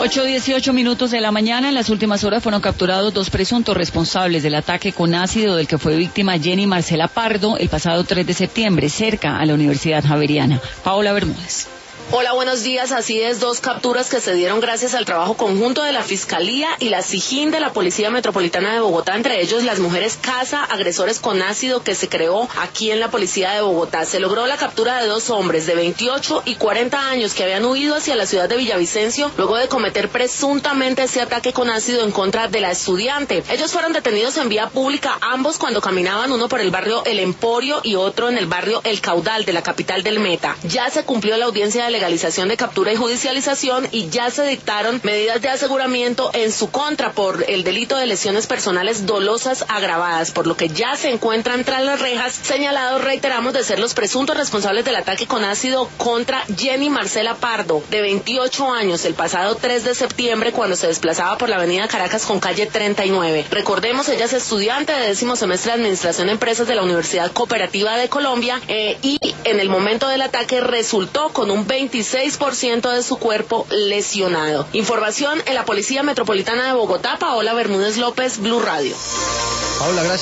8:18 de la mañana. En las últimas horas fueron capturados 2 presuntos responsables del ataque con ácido del que fue víctima Jenny Marcela Pardo el pasado 3 de septiembre, cerca a la Universidad Javeriana. Paola Bermúdez. Hola, buenos días. Así es, 2 capturas que se dieron gracias al trabajo conjunto de la Fiscalía y la SIJIN de la Policía Metropolitana de Bogotá, entre ellos las mujeres Casa Agresores con Ácido que se creó aquí en la Policía de Bogotá. Se logró la captura de 2 hombres de 28 y 40 años que habían huido hacia la ciudad de Villavicencio luego de cometer presuntamente ese ataque con ácido en contra de la estudiante. Ellos fueron detenidos en vía pública, ambos cuando caminaban, uno por el barrio El Emporio y otro en el barrio El Caudal de la capital del Meta. Ya se cumplió la audiencia de legalización de captura y judicialización y ya se dictaron medidas de aseguramiento en su contra por el delito de lesiones personales dolosas agravadas, por lo que ya se encuentran tras las rejas, señalados, reiteramos, de ser los presuntos responsables del ataque con ácido contra Jenny Marcela Pardo, de 28 años, el pasado 3 de septiembre cuando se desplazaba por la avenida Caracas con calle 39. Recordemos, ella es estudiante de 10º semestre de Administración de Empresas de la Universidad Cooperativa de Colombia y en el momento del ataque resultó con un 26% de su cuerpo lesionado. Información en la Policía Metropolitana de Bogotá, Paola Bermúdez López, Blue Radio. Paola, gracias.